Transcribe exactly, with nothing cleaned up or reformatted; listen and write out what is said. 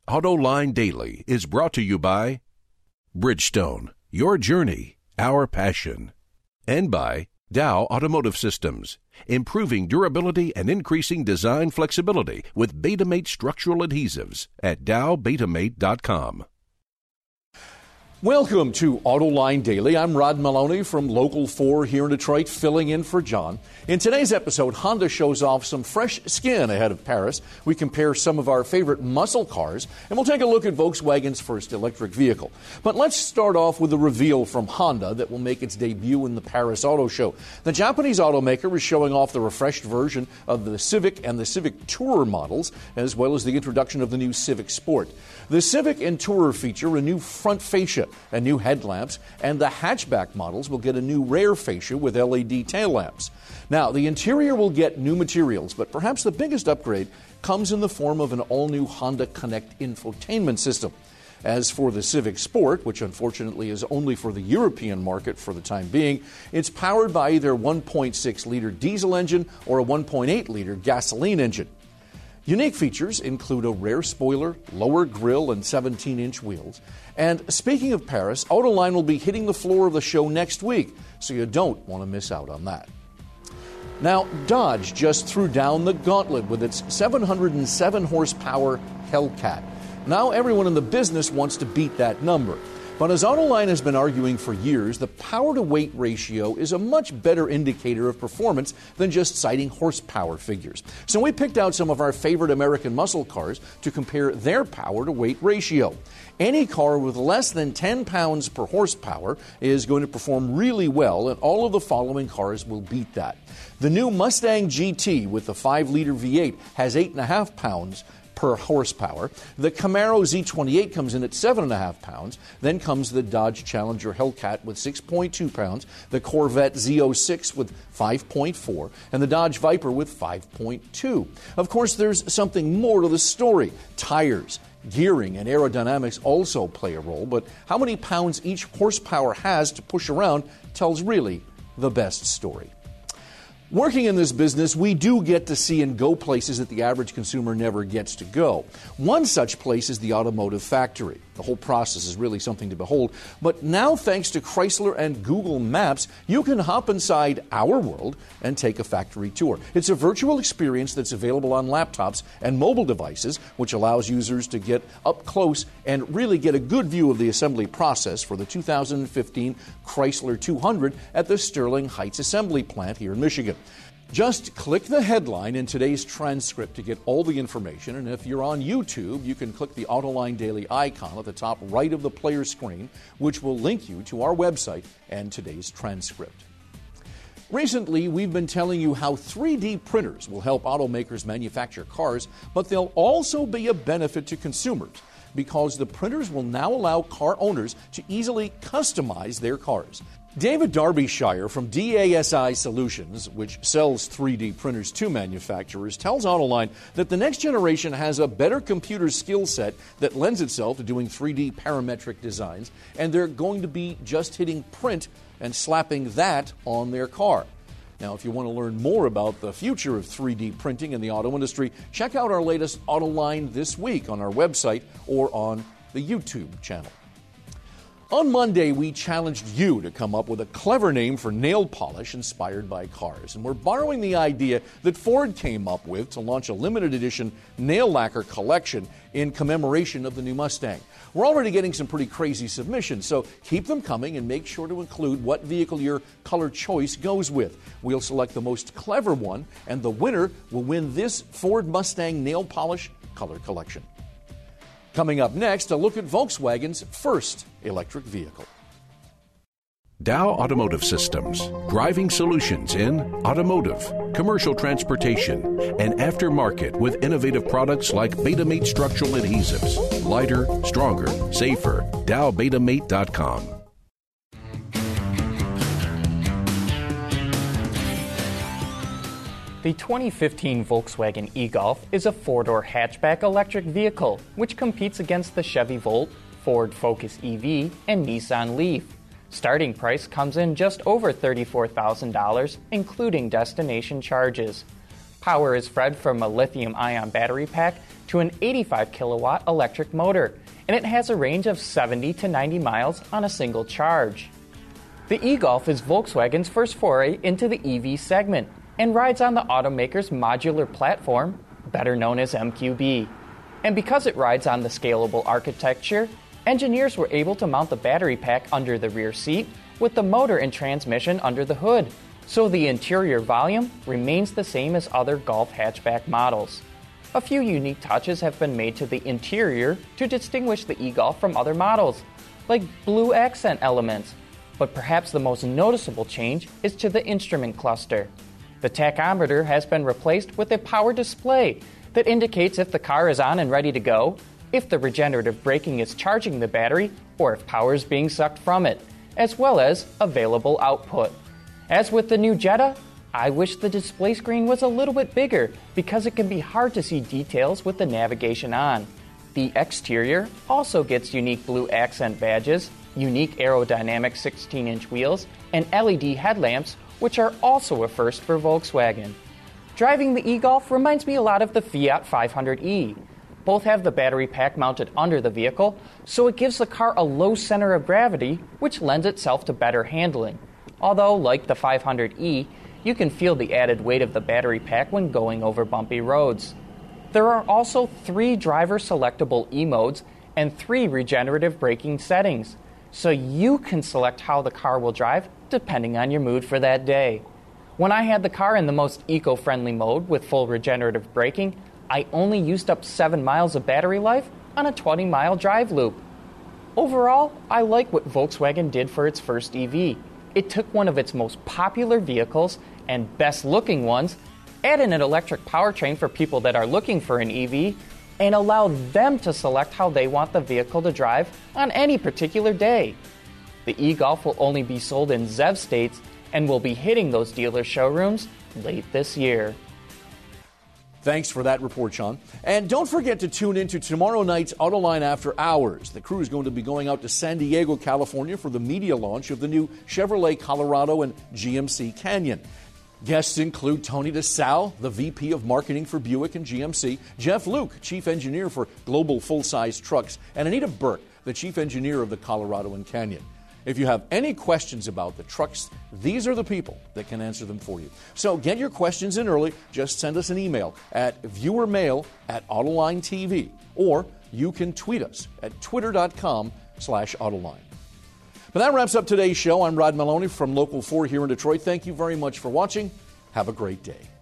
AutoLine Daily is brought to you by Bridgestone, your journey, our passion, and by Dow Automotive Systems, improving durability and increasing design flexibility with Betamate structural adhesives at dow betamate dot com. Welcome to AutoLine Daily. I'm Rod Maloney from Local four here in Detroit, filling in for John. In today's episode, Honda shows off some fresh skin ahead of Paris. We compare some of our favorite muscle cars, and we'll take a look at Volkswagen's first electric vehicle. But let's start off with a reveal from Honda that will make its debut in the Paris Auto Show. The Japanese automaker is showing off the refreshed version of the Civic and the Civic Tourer models, as well as the introduction of the new Civic Sport. The Civic and Tourer feature a new front fascia and new headlamps, and the hatchback models will get a new rear fascia with L E D tail lamps. Now, the interior will get new materials, but perhaps the biggest upgrade comes in the form of an all-new Honda Connect infotainment system. As for the Civic Sport, which unfortunately is only for the European market for the time being, it's powered by either a one point six liter diesel engine or a one point eight liter gasoline engine. Unique features include a rear spoiler, lower grille, and seventeen inch wheels. And speaking of Paris, AutoLine will be hitting the floor of the show next week, so you don't want to miss out on that. Now, Dodge just threw down the gauntlet with its seven hundred seven horsepower Hellcat. Now everyone in the business wants to beat that number. But as AutoLine has been arguing for years, the power-to-weight ratio is a much better indicator of performance than just citing horsepower figures. So we picked out some of our favorite American muscle cars to compare their power-to-weight ratio. Any car with less than ten pounds per horsepower is going to perform really well, and all of the following cars will beat that. The new Mustang G T with the five liter V eight has eight point five pounds per horsepower. The Camaro Z twenty-eight comes in at seven point five pounds. Then comes the Dodge Challenger Hellcat with six point two pounds, the Corvette Z oh six with five point four, and the Dodge Viper with five point two. Of course, there's something more to the story. Tires, gearing, and aerodynamics also play a role, but how many pounds each horsepower has to push around tells really the best story. Working in this business, we do get to see and go places that the average consumer never gets to go. One such place is the automotive factory. The whole process is really something to behold. But now, thanks to Chrysler and Google Maps, you can hop inside our world and take a factory tour. It's a virtual experience that's available on laptops and mobile devices, which allows users to get up close and really get a good view of the assembly process for the two thousand fifteen Chrysler two hundred at the Sterling Heights Assembly Plant here in Michigan. Just click the headline in today's transcript to get all the information, and if you're on YouTube, you can click the AutoLine Daily icon at the top right of the player screen, which will link you to our website and today's transcript. Recently, we've been telling you how three D printers will help automakers manufacture cars, but they'll also be a benefit to consumers, because the printers will now allow car owners to easily customize their cars. David Darbyshire from D A S I Solutions, which sells three D printers to manufacturers, tells AutoLine that the next generation has a better computer skill set that lends itself to doing three D parametric designs, and they're going to be just hitting print and slapping that on their car. Now, if you want to learn more about the future of three D printing in the auto industry, check out our latest AutoLine This Week on our website or on the YouTube channel. On Monday, we challenged you to come up with a clever name for nail polish inspired by cars. And we're borrowing the idea that Ford came up with to launch a limited edition nail lacquer collection in commemoration of the new Mustang. We're already getting some pretty crazy submissions, so keep them coming and make sure to include what vehicle your color choice goes with. We'll select the most clever one, and the winner will win this Ford Mustang nail polish color collection. Coming up next, a look at Volkswagen's first electric vehicle. Dow Automotive Systems, driving solutions in automotive, commercial transportation, and aftermarket with innovative products like Betamate structural adhesives. Lighter, stronger, safer. dow betamate dot com. The twenty fifteen Volkswagen e-Golf is a four-door hatchback electric vehicle which competes against the Chevy Volt, Ford Focus E V, and Nissan Leaf. Starting price comes in just over thirty-four thousand dollars, including destination charges. Power is fed from a lithium-ion battery pack to an eighty-five kilowatt electric motor, and it has a range of seventy to ninety miles on a single charge. The e-Golf is Volkswagen's first foray into the E V segment and rides on the automaker's modular platform, better known as M Q B. And because it rides on the scalable architecture, engineers were able to mount the battery pack under the rear seat with the motor and transmission under the hood, so the interior volume remains the same as other Golf hatchback models. A few unique touches have been made to the interior to distinguish the e-Golf from other models, like blue accent elements, but perhaps the most noticeable change is to the instrument cluster. The tachometer has been replaced with a power display that indicates if the car is on and ready to go, if the regenerative braking is charging the battery, or if power is being sucked from it, as well as available output. As with the new Jetta, I wish the display screen was a little bit bigger because it can be hard to see details with the navigation on. The exterior also gets unique blue accent badges, unique aerodynamic sixteen-inch wheels, and L E D headlamps, which are also a first for Volkswagen. Driving the e-Golf reminds me a lot of the Fiat five hundred e. Both have the battery pack mounted under the vehicle, so it gives the car a low center of gravity, which lends itself to better handling. Although, like the five hundred e, you can feel the added weight of the battery pack when going over bumpy roads. There are also three driver-selectable E-modes and three regenerative braking settings, so you can select how the car will drive depending on your mood for that day. When I had the car in the most eco-friendly mode with full regenerative braking, I only used up seven miles of battery life on a twenty mile drive loop. Overall, I like what Volkswagen did for its first E V. It took one of its most popular vehicles and best-looking ones, added an electric powertrain for people that are looking for an E V, and allowed them to select how they want the vehicle to drive on any particular day. The e-Golf will only be sold in Z E V states and will be hitting those dealer showrooms late this year. Thanks for that report, Sean. And don't forget to tune in to tomorrow night's Autoline After Hours. The crew is going to be going out to San Diego, California for the media launch of the new Chevrolet Colorado and G M C Canyon. Guests include Tony DeSalle, the V P of Marketing for Buick and G M C, Jeff Luke, Chief Engineer for Global Full-Size Trucks, and Anita Burke, the Chief Engineer of the Colorado and Canyon. If you have any questions about the trucks, these are the people that can answer them for you. So get your questions in early. Just send us an email at viewermail at Autoline T V, or you can tweet us at twitter.com slash Autoline. But that wraps up today's show. I'm Rod Maloney from Local four here in Detroit. Thank you very much for watching. Have a great day.